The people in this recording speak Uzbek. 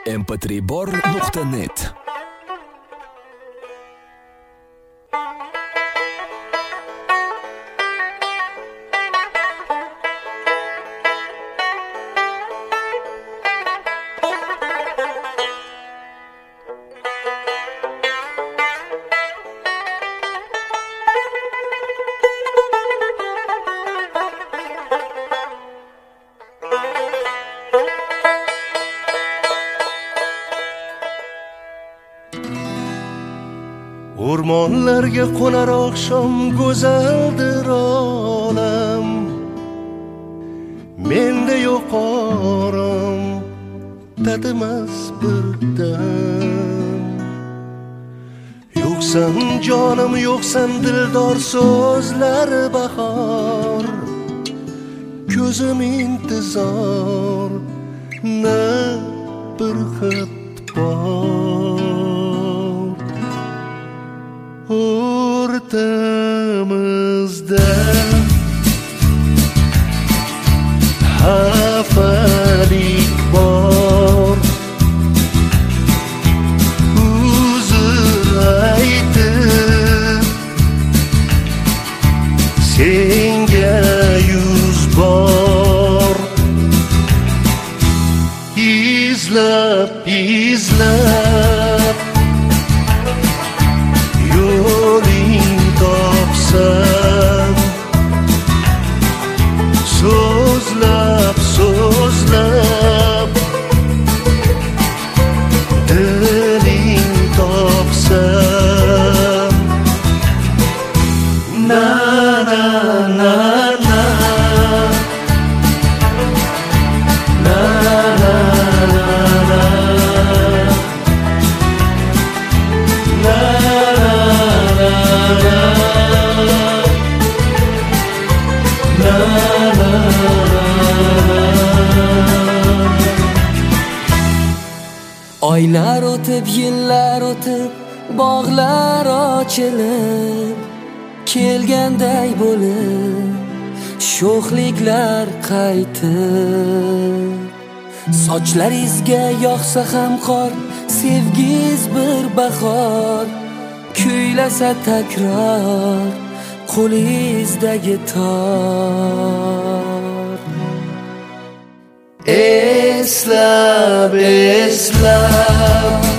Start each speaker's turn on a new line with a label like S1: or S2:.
S1: mp3bor.net.
S2: O'rmonlarga qo'nar oqshom go'zaldir olam, menda yo'q orom, tatimas bir dam. Yo'qsan jonim, yo'qsan dildor so'zlari bahor, ko'zim intizor, na bir xat bor. O'rtamizda xafalik bor, uzr aytib senga yuz bor. Izlab yo'ling topsam, so'zlab diling topsam, na na na na na
S3: Oylar o'tib, yillar o'tib, bog'lar ochilib, kelganday bo'lib, sho'xliklar qaytib. Sochlaringizga yog'sa ham qor, sevgiz bir bahor, kuylasa takror qo'lingizdagi tor.
S2: Eslab